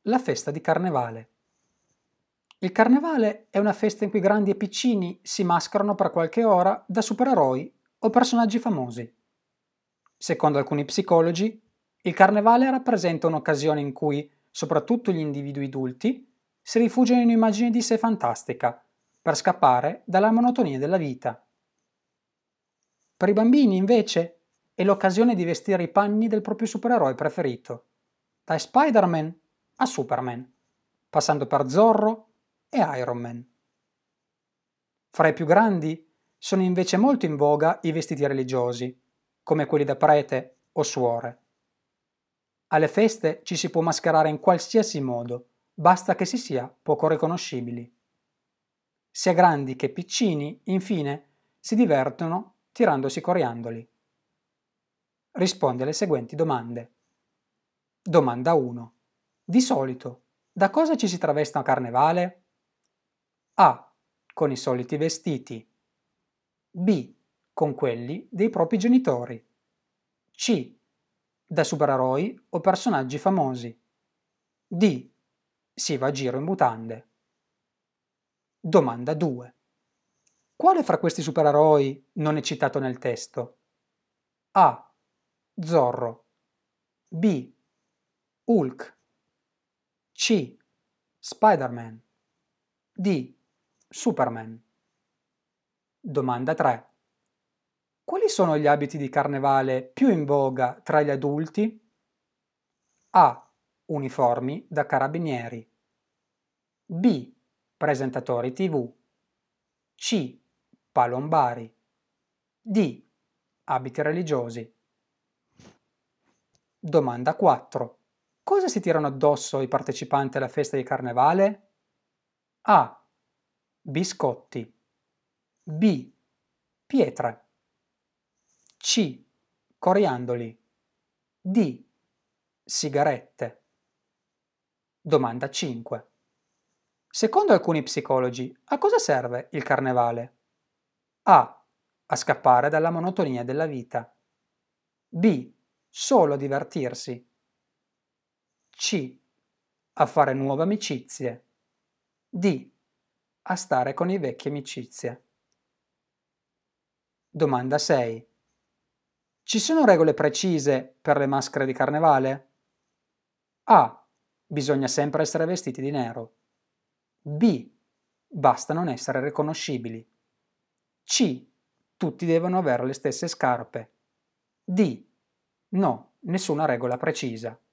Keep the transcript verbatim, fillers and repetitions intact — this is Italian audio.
La festa di Carnevale. Il Carnevale è una festa in cui grandi e piccini si mascherano per qualche ora da supereroi o personaggi famosi. Secondo alcuni psicologi, il Carnevale rappresenta un'occasione in cui, soprattutto gli individui adulti, si rifugiano in immagini di sé fantastica per scappare dalla monotonia della vita. Per i bambini, invece, è l'occasione di vestire i panni del proprio supereroe preferito, da Spider-Man a Superman, passando per Zorro e Iron Man. Fra i più grandi sono invece molto in voga i vestiti religiosi, come quelli da prete o suore. Alle feste ci si può mascherare in qualsiasi modo, basta che si sia poco riconoscibili. Sia grandi che piccini, infine, si divertono tirandosi coriandoli. Rispondi alle seguenti domande. Domanda uno. Di solito, da cosa ci si traveste a Carnevale? A. Con i soliti vestiti. B. Con quelli dei propri genitori. C. Da supereroi o personaggi famosi. D. Si va a giro in mutande. Domanda due. Quale fra questi supereroi non è citato nel testo? A. Zorro. B. Hulk. C. Spider-Man. D. Superman. Domanda tre. Quali sono gli abiti di carnevale più in voga tra gli adulti? A. Uniformi da carabinieri. B. Presentatori tivù. C. Palombari. D. Abiti religiosi. Domanda quattro. Cosa si tirano addosso i partecipanti alla festa di carnevale? A. Biscotti. B. Pietre. C. Coriandoli. D. Sigarette. Domanda cinque. Secondo alcuni psicologi, a cosa serve il carnevale? A. A scappare dalla monotonia della vita. B. Solo a divertirsi. C. A fare nuove amicizie. D. A stare con i vecchi amicizie. Domanda sei. Ci sono regole precise per le maschere di carnevale? A. Bisogna sempre essere vestiti di nero. B. Basta non essere riconoscibili. C. Tutti devono avere le stesse scarpe. D. No, nessuna regola precisa.